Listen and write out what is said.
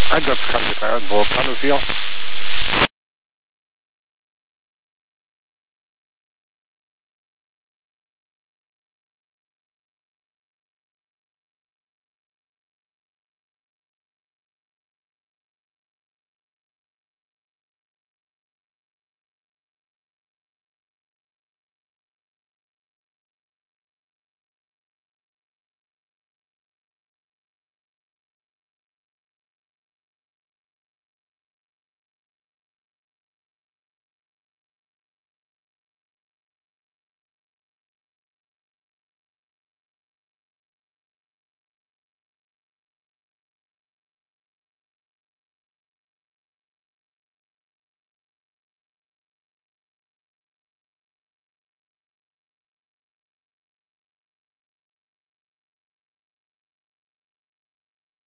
I just cut your tire and blow up on the seal.